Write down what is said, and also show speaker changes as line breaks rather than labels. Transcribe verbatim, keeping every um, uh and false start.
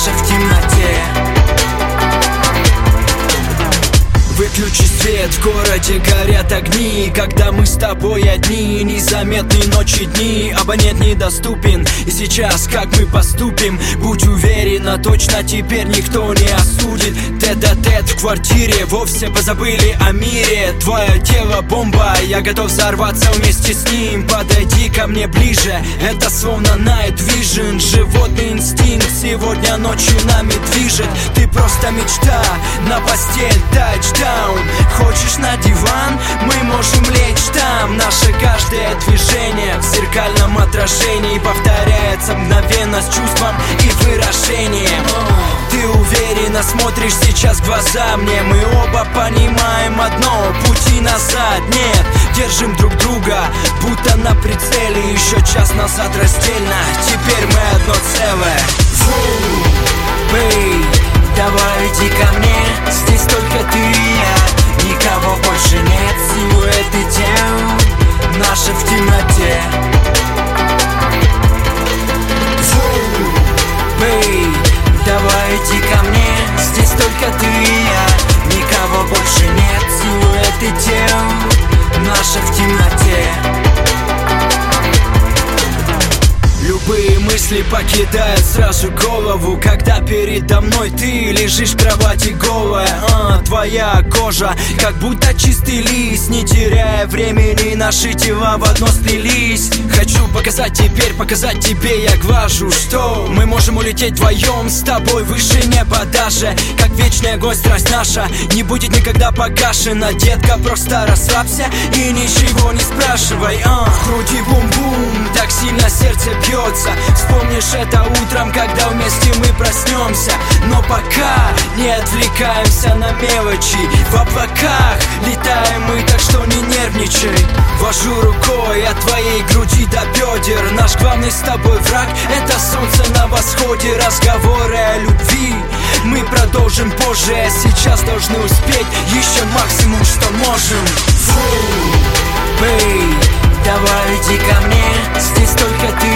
наша в темноте. Выключи свет, в городе горят огни. Когда мы с тобой одни, незаметные ночи, дни. Абонент недоступен, и сейчас как мы поступим? Будь уверена, точно теперь никто не осудит. Тет-а-тет в квартире, вовсе позабыли о мире. Твое тело бомба, я готов взорваться вместе с ним. Подойди ко мне ближе, это словно Night Vision. Животный инстинкт сегодня ночью нами движет. Ты просто мечта, на постель тачдаун. Хочешь на диван? Мы можем лечь там. Наше каждое движение в зеркальном отражении повторяется мгновенно с чувством и выражением. Ты уверенно смотришь сейчас в глаза мне. Мы оба понимаем одно: пути назад нет. Держим друг друга, будто на прицеле. Еще час назад раздельно, теперь мы одно целое. Бэй, давай иди ко мне, здесь только ты и я. Никого больше нет, силуэты тел наши в темноте. Бэй, давай иди ко мне, здесь только ты и я. Никого больше нет, силуэты тел наши в темноте. Любые мысли покидают сразу голову, когда передо мной ты лежишь в кровати голая. а, Твоя кожа, как будто чистый лист. Не теряя времени, наши тела в одно сплелись. Хочу показать теперь, показать тебе я глажу, что мы можем улететь вдвоем с тобой выше неба даже. Как вечный огонь страсть наша не будет никогда погашена. Детка, просто расслабься и ничего не спрашивай. а, В груди бум-бум, так сильно сердце бьет. Вспомнишь это утром, когда вместе мы проснемся. Но пока не отвлекаемся на мелочи. В облаках летаем мы, так что не нервничай. Вожу рукой от твоей груди до бедер. Наш главный с тобой враг — это солнце на восходе. Разговоры о любви мы продолжим позже, а сейчас должны успеть еще максимум, что можем. Фу, бэй, давай иди ко мне, здесь только ты